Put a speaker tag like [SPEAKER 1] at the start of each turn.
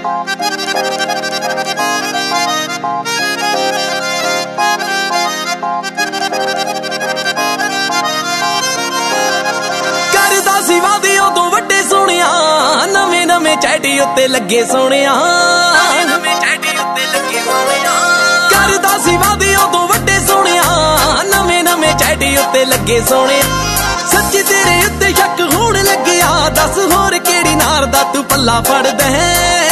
[SPEAKER 1] करदा सी वादे उदों वड्डे सोहणिया, नवें नवें चैटी उत्ते लगे सोहणिया, करदा सी वादे उदों वड्डे सोहणिया, नवें नवें चैटी उत्ते लगे सोहणे। सच्ची तेरे उत्ते शक होण लग्गिया, दस होर केड़ी नार दा तू पल्ला फड़दा है।